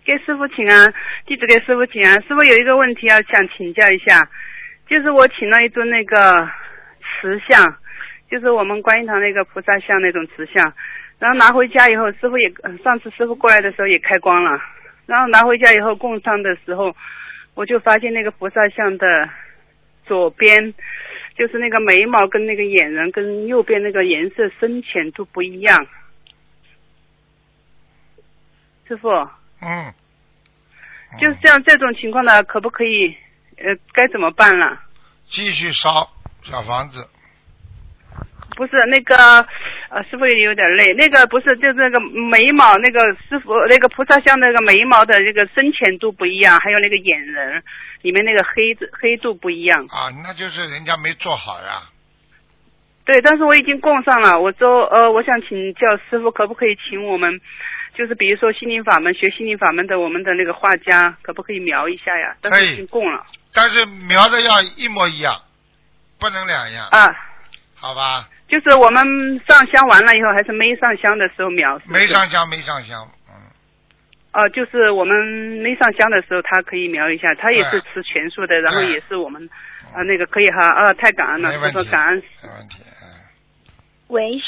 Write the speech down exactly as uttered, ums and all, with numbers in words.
给师父请安，弟子给师父请安。师父有一个问题要想请教一下，就是我请了一尊那个瓷像，就是我们观音堂那个菩萨像那种瓷像，然后拿回家以后，师父也上次师父过来的时候也开光了，然后拿回家以后供上的时候，我就发现那个菩萨像的左边，就是那个眉毛跟那个眼仁跟右边那个颜色深浅都不一样。师父， 嗯， 就是像这种情况呢，可不可以呃该怎么办了？ 继续烧小房子。 不是那个呃师父也有点累，那个不是就是那个眉毛，那个师父那个菩萨像那个眉毛的这个深浅度不一样，还有那个眼仁里面那个黑黑度不一样。 啊，那就是人家没做好呀。 对，但是我已经供上了，我说呃我想请教师父，可不可以请我们就是比如说心灵法门学心灵法门的我们的那个画家，可不可以描一下呀？但是已经供了。 但是描的要一模一样，不能两样。 啊， 好吧。 就是我们上香完了以后，还是没上香的时候描？ 没上香，没上香，嗯。 哦、呃，就是我们没上香的时候，他可以描一下，他也是吃全素的，然后也是我们啊、呃、那个可以哈啊，太感恩了，就说感恩。 没问题。 喂，